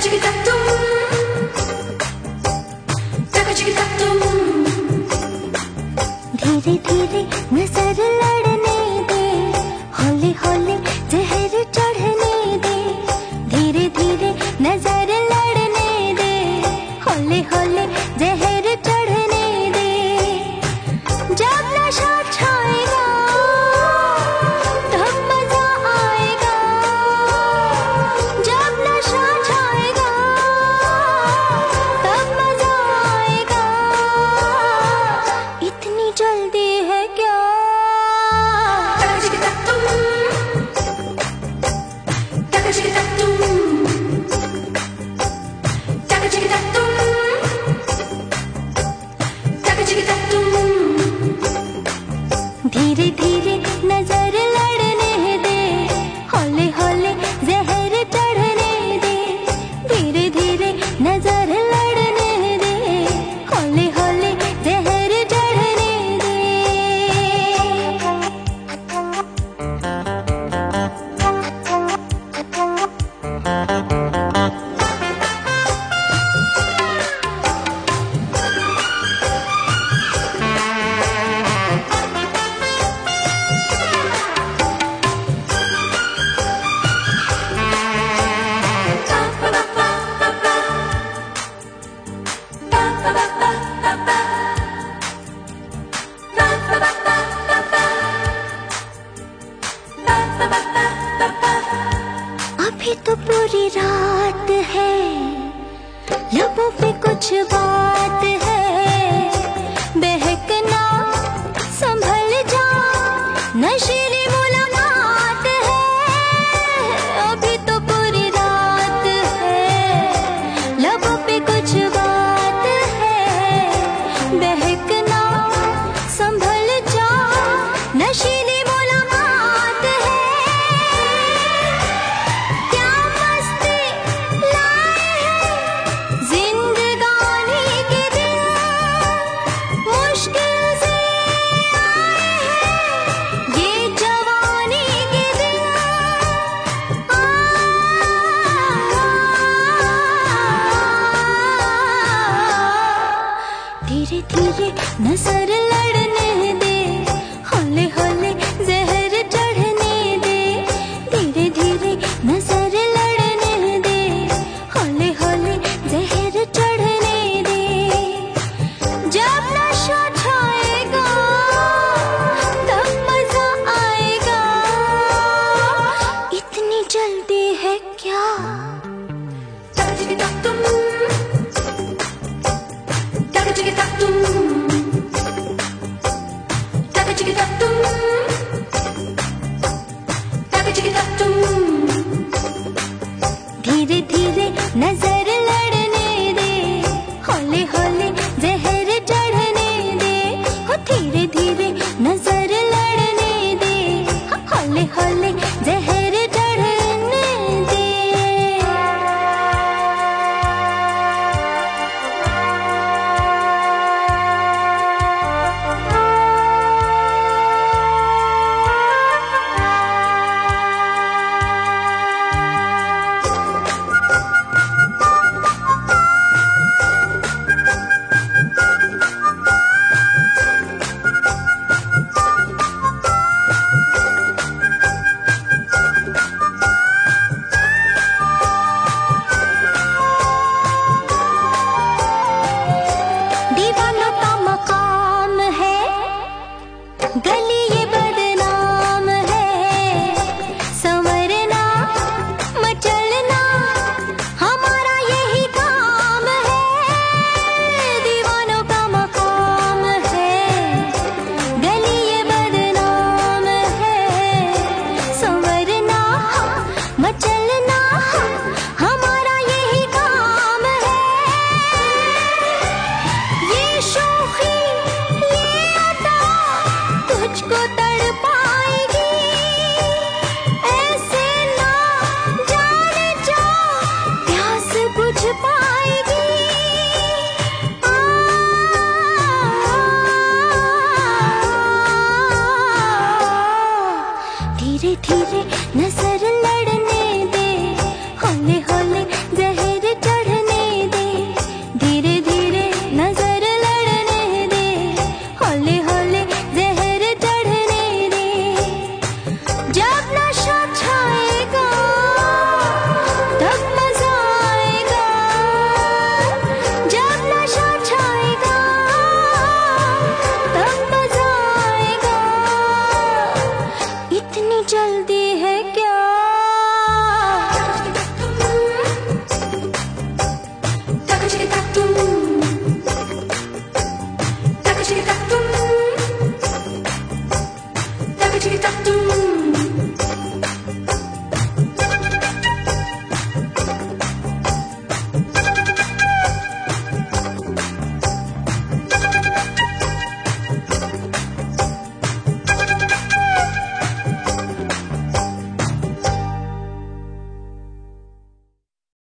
धीरे धीरे नजर लड़ने दे, हौले हौले जहर चढ़ने दे। धीरे धीरे नजर लड़ने दे, हौले हौले जहर चढ़ने दे। जब नशा छाएगा तब मजा आएगा, जब नशा छाएगा तब मजा आएगा। इतनी जल्दी है क्या? धीरे धीरे नजर लड़ने दे, हौले हौले जहर चढ़ने दे। धीरे धीरे नजर लड़ने दे, हौले हौले जहर चढ़ने दे। अभी तो पूरी रात है, लबों पे कुछ बात है। बहकना संभल जा, नशीली मुलाकात है। अभी तो पूरी रात है, लबों पे कुछ बात है। बहकना संभल जा, नशीली मुलाकात है। क्या मस्ती लाए हैं जिंदगानी के दिन, मुश्किल से आए हैं ये जवानी के दिन। धीरे धीरे नजर लड़ने दे, हौले हौले जहर चढ़ने दे। धीरे धीरे नजर लड़ने दे, हौले हौले जहर चढ़ने दे। जब नशा छाएगा तब मजा आएगा। इतनी जल्दी है क्या? धीरे धीरे नजर